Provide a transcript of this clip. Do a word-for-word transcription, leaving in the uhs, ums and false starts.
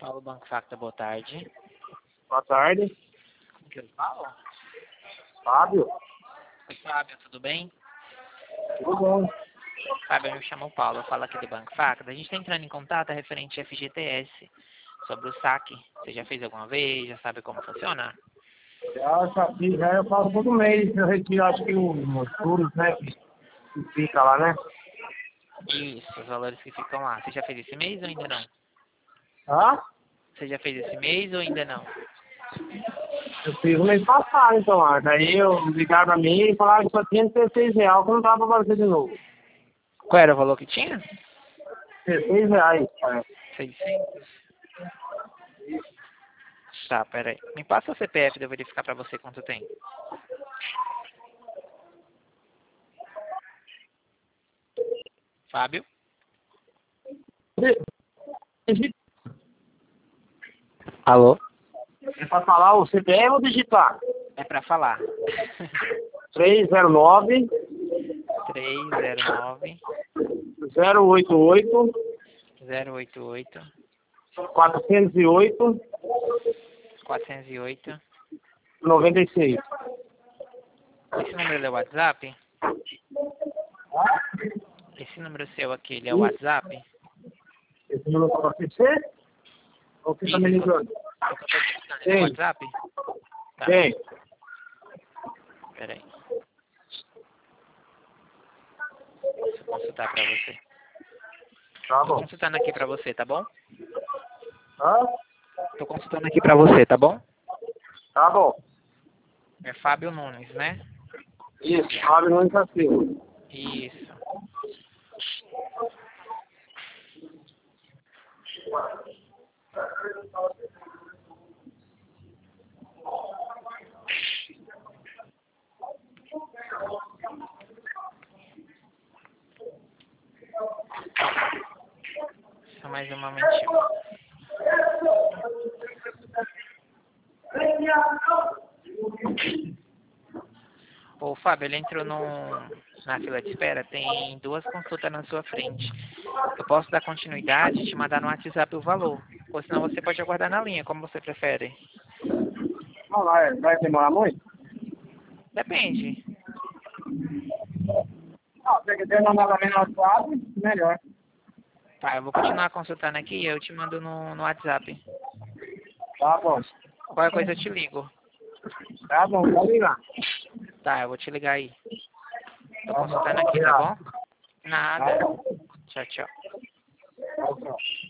Fala, Banco Facta, boa tarde. Boa tarde. Com que eu falo? Fábio. Oi, Fábio, tudo bem? Tudo bom? Fábio, eu me chamo Paulo, eu falo aqui do Banco Facta. A gente está entrando em contato referente a F G T S, sobre o saque. Você já fez alguma vez? Já sabe como funciona? Já, já fiz, já eu faço todo mês, eu retiro acho que os juros, né? Que que fica lá, né? Isso, os valores que ficam lá. Você já fez esse mês ou ainda não? Hã? Você já fez esse mês ou ainda não? Eu fiz o mês passado, então, ah, daí eu ligaram pra mim e falaram que só tinha dezesseis reais, que não dava pra fazer de novo. Qual era o valor que tinha? dezesseis reais, é. seiscentos? Tá, peraí. Me passa o C P F de eu verificar pra você quanto tem. Fábio? Alô? É pra falar o C P F ou digitar? É pra falar. três zero nove, três zero nove, zero oito oito, zero oito oito, quatrocentos e oito, quatrocentos e oito. noventa e seis. Esse número é o WhatsApp? Esse número seu aqui, ele é o Sim. WhatsApp? Esse número pra você? Ou você tá me Isso, ligando? eu tô te ligando, ele é o Sim. WhatsApp? Tá, Tem. peraí. Deixa eu consultar pra você. Tá Tô bom. consultando aqui pra você, tá bom? Hã? Tô consultando aqui pra você, tá bom? Tá bom. É Fábio Nunes, né? Isso, Fábio Nunes da Silva. Isso. Só mais um momentinho. Ô, Fábio, ele entrou num, na fila de espera, tem duas consultas na sua frente. Eu posso dar continuidade e te mandar no WhatsApp o valor. Ou senão você pode aguardar na linha, como você prefere. Não, vai, vai demorar muito? Depende. Não, se você quiser mandar pra mim no WhatsApp, melhor. Tá, eu vou continuar consultando aqui e eu te mando no, no WhatsApp. Tá bom. Qualquer coisa eu te ligo. Tá bom, pode ligar. Tá, eu vou te ligar aí. Tô Tá bom. consultando aqui, tá bom? Nada. Tá bom. Tchau, tchau. Tchau, tchau.